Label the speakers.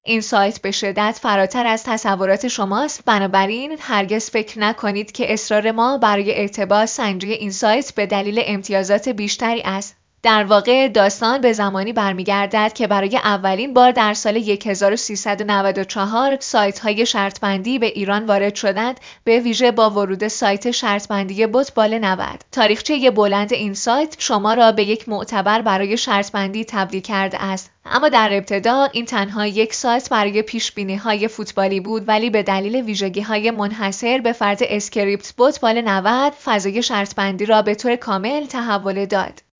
Speaker 1: این سایت به شدت فراتر از تصورات شماست، بنابراین هرگز فکر نکنید که اصرار ما برای ارتباط سنجی این سایت به دلیل امتیازات بیشتری است. در واقع داستان به زمانی برمیگردد که برای اولین بار در سال 1394 سایت‌های شرط‌بندی به ایران وارد شدند، به ویژه با ورود سایت شرط‌بندی بتبال 90. تاریخچه بلند این سایت شما را به یک معتبر برای شرط‌بندی تبدیل کرده است. اما در ابتدا این تنها یک سایت برای پیش‌بینی‌های فوتبالی بود، ولی به دلیل ویژگی‌های منحصر به فرد اسکریپت بتبال 90 فضای شرط‌بندی را به طور کامل تحول داد.